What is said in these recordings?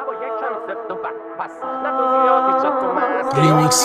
ریمیکس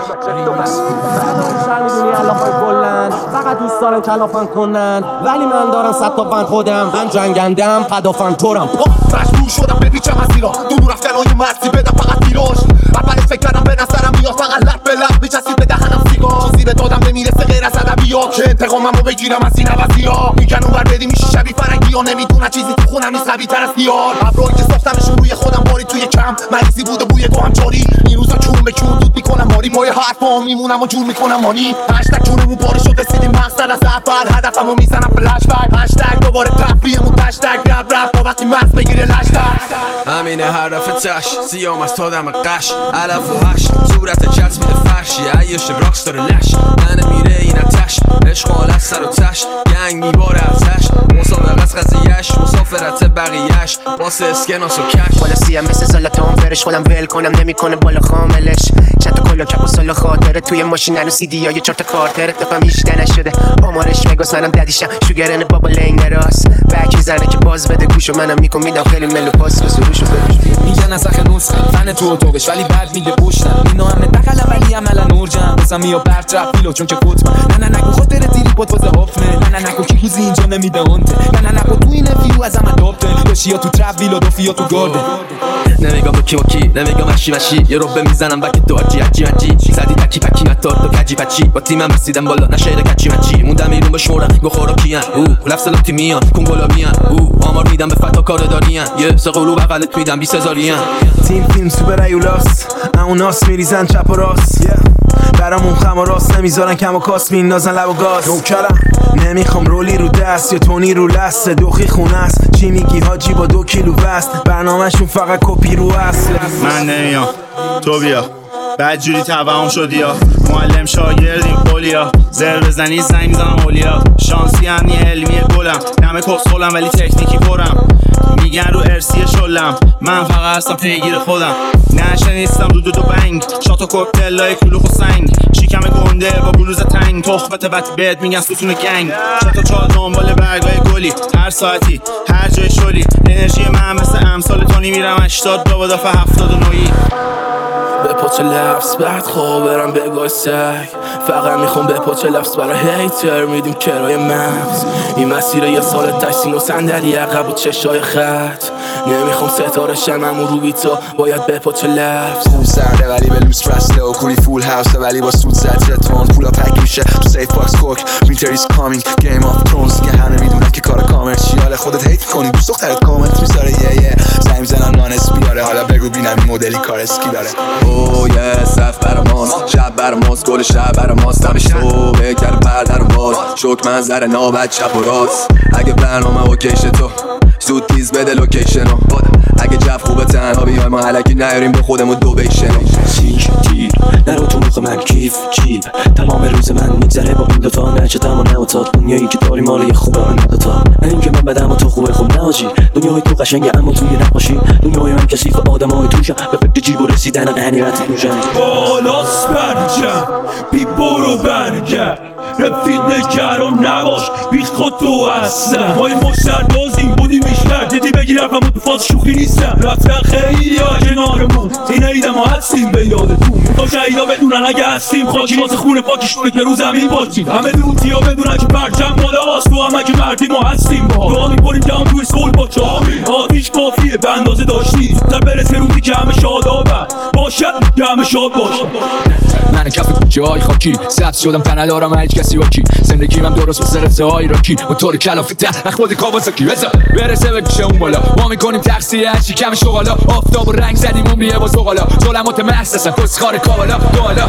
فقط دوست دارم کلافن کنن ولی من دارم 100 تا فن خودم من جنگندم پدافن تورم مجبور شدم بپیچم از ایران دور رفتن های مرسی بدم فقط تیراژ اولش فکر کردم به نظرم میاد فقط لب به لب میچسید به دهنم سیگار چیزی به دادم نمیرسه غیر از ادبیات که انتقاممو بگیرم از این عوضی‌ها میگن اونور بدی میشی شبیه فرنگی‌ها نمیدونن چیزی تو خونم نیست قوی‌تر از دیار ابرویی که ساختمشون روی خودم باری توی کم مریضی بود و بوی گوهم جاری این روزا چون به چون دود میکنم ماری پای حرفام میمونم و جور میکنم مانی هشتگ چونمون پاره شده سیدیم مقصد از اول هدفمو میزنم فلش بک هشتگ دوباره تفریحمون تشتگ رب با وقتی مغز بگیره لشتگ همینه حرف تش سیام از تادم قش علف و هش صورت چسبیده فرشی عیش براکس داره لش من میره این اتش اشغال از سر و تش گنگ میباره ازش مسابقه از قضیهش مسافرت بقیهش واسه اسکناس و کش بالا سیم مثل سالاتون فرش خودم ول کنم نمیکنه بالا خاملش چند تا کلا کپ و سالا خاطره توی ماشین هنو سی دی های 4 تا کارتر دفعه میشته نشده آمارش وگاس منم ددیشم شوگرن بابا لنگ راست بک میزنه که باز بده گوشو منم میکن میدم خیلی ملو پاس و سروشو بروش میگن از اخ نسخه فن تو اتاقش ولی بعد میگه پشتم اینا همه دقل ولی عملا نورجم بسم یا برطرف پیلو چون که فوتم نه نگو خاطر تیری پات واسه هافنه نه نگو کی روزی اینجا نمیده اونته نه نگو تو این ویو از همه دابته داشی یا تو ترپ ویلا دوفی یا تو گارده نمیگم با کی و کی نمیگم مشی یه روبه میزنم بک تو اجی زدی تکی پکی نتار تو کجی پچی با تیمم رسیدم بالا نشهر کچی مچی موندم ایرون به شورم گو خوراکیان لفظ لاتی میان کنگولا میان آمار میدم به فتا کار داریان یه سقلو بغلت میدم 20000 تیم فیلم سوپر ایولاس اوناس میریزن چپ و راست برامون خم و راست نمیذارن کم و کاس میندازن لب و گاز نوکرم نمیخوام رولی رو دست یا تونی رو لسته دوخی خونه است چی میگی حاجی با 2 کیلو وست برنامهشون فقط کپی رو اصل من نمیام تو بیا بعد جوری توهم شدی یا معلم شاگردیم قولیا زر بزنی زنگ میزنم اولیا شانسی همین علمی گلم نمه کسخولم ولی تکنیکی پرم میگن رو ارسی شلم من فقط هستم پیگیر خودم نشه نیستم دو بنگ شات و کوکتلای کلوخ و سنگ شیکم گنده با بلوز تنگ تخمت بط بهت میگن ستون گنگ چطور چال دنبال برگای گلی هر ساعتی هر جای شلی انرژی من مثل امثال تونی میرم 80 با دفعه 79 به پاچه لفظ بعد خوابرم بگاه سگ فقط میخوام به پاچه لفظ برای هیتر میدیم کرای مغز این مسیر یه سال تشتین و صندلی عقب و چشای خط نمیخوام ستاره شمم و رو بیتا باید به پاچه لفظ خوب سرده ولی به لوس رسله و کوری فول هاوسه ولی با سود زد جتون پولا پک میشه تو سیف باکس کوک وینتر ایز کامینگ گیم آف ترونز که همه میدونن که کار کامرشیاله خودت هیت کنی دوست دخترت کامنت میذاره یه زنگ میزنم نانس بیاره حالا بگو بینم این مدلی کار اسکی داره اوه صف براماست شب براماست گل شب براماست دمش تو بکر بردر باز شک منظر نابد چپ و راست اگه برنامه اوکیش تو زود تیز بده لوکیشنو اگه جف خوبه تنها بیای ما حلکی نیاریم به خودمون دو بیشنو سیک تیر نرو تو مخ من کیف جیب تمام روز من میگذره با این دوتا نچتم و نوتاد دنیایی که داری مال یه خوبه من دوتا نه این که من بدم و تو خوبه خوب نهاجی دنیای تو قشنگه اما توی نقاشی دنیای من کثیف آدم های توشم به فکر جیب و رسیدن غنیمت میشن بالاست برجم بی برو برگرد رفیق نگران نباش بی خود تو هستم ما این مشتردازیم بودی بیشتر دیدی بگیر رفم تو فاز شوخی نیستم رفتن خیلی ها کنارمون این عیده ما هستیم به یادتون تا شهیدا بدونن اگه هستیم خاکی واسه خونه پاکیشونه که رو زمین باشیم همه دوتی ها بدونن که برجم بالا هست تو همه که مردی ما هستیم با دعا میکنیم که هم توی سول با چامی آتیش کافیه به اندازه داشتی زودتر برسه روزی که همه شادابن باشد که همه شاد باش من کف کوچه های خاکی سبز شدم تنه دارم هیچ کسی واکی زندگی من درست و صرفته های راکی موتور کلافه ته خود کاواساکی بزا برسه به گوشه اون بالا ما میکنیم تقصیه هرچی کم شغالا آفتاب و رنگ زدیم عمریه با زغالا ظلمات محسسن کسخار کاوالا دوالا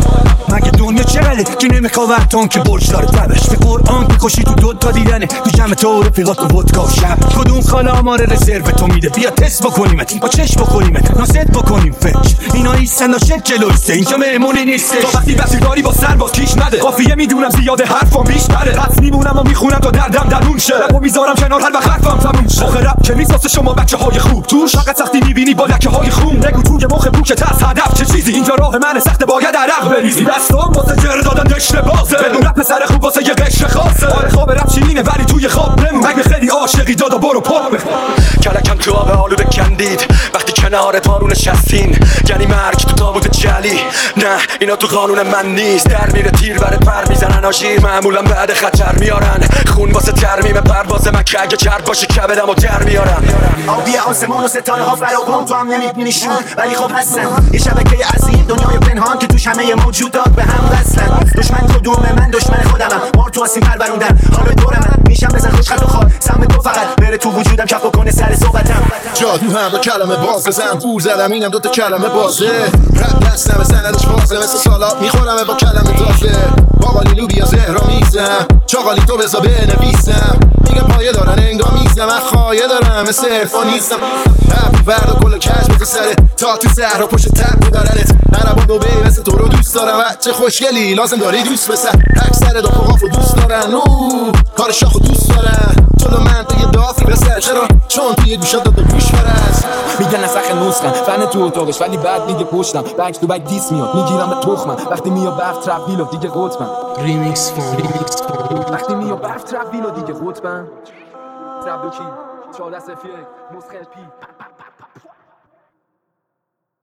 مگه دنیا چقدره که نمیخواه وقتان که برج داره تبش به قرآن که خوشی تو دوتا دیدنه تو جمع تو رفیقات و ودکا شب کدوم خاله آمار رزرو تو میده بیا تست بکنیمت با چشم بکنیمت ناست بکنیم فکر اینا ایستن داشت جلویسته اینجا مهمونی نیسته تا وقتی بسیداری با سر باز کیش نده قافیه میدونم زیاده حرفام بیشتره پس میمونم و میخونم تا دردم درون شه و میذارم کنار هر وقت حرفم تموم شه آخه رپ که نیست واسه شما بچه های خوب تو فقط سختی میبینی با لکه های خون نگو توی مخ پوکت هست هدف چه چیزی اینجا راه من سخته باید عرق بریزی دستام واسه جر دادن دشت بازه بدون رپ پسر خوب واسه یه قشر خاصه آره خواب رپ شیرینه ولی توی خواب نمون مگه خیلی عاشقی دادا برو پاپ کلکم تو آب آلوده کن خندید وقتی کنار بارون نشستین، یعنی مرگ تو تابوت جلی. نه اینا تو قانون من نیست، در میره تیر بره پر میزنن آژیر، معمولا بعد خطر میارن خون واسه ترمیم پرواز من که اگه چرب باشه کبدم و در میارن. آبی آسمون و ستاره ها فراوان تو هم نمیبینیشون، ولی خب هستن یه شبکه عظیم دنیای پنهان که توش همه موجودات به هم وصلن. دشمن کدومه؟ من دشمن خودمم، مار تو آسیم پروروندم حالا دورمن، میشم بزن خوش خط و خواب سم تو فقط بره تو وجودم کف کنه سر صحبتم. جادو هم دو کلمه باز بزن، پول زدم اینم دوتا کلمه بازه، رب دستم سندش بازه، مثل سالات میخورمه با کلمه تازه. باقالی لوبیا زهرا میزم، چاقالی تو بزا بنویسم، میگه پایه دارن انگار میزم، من خواهیه دارم مثل عرفان نیستم. رب برد و کل کش بزا سره تا تو زهرا پشت تب میبرنت. عربا دوبه مثل تو رو دوست دارم، چه خوشگلی لازم داری دوست بسر، اکثر دافقافو دوست دارن، کار شاخو دوست دارن. جلو من تو یه دافی بسر، چرا؟ چون توی گوشت داد گوش فرست. میگن نسخ نسخن فن تو اتاقش، ولی بعد میگه پشتم بک تو بک دیس میاد، میگیرم به تخمم وقتی میاد برف ترپ ویلو دیگه قطبم. ریمیکس فون وقتی میاد برف ترپ ویلو دیگه قطبم. ترپ کی 14 مسخل پی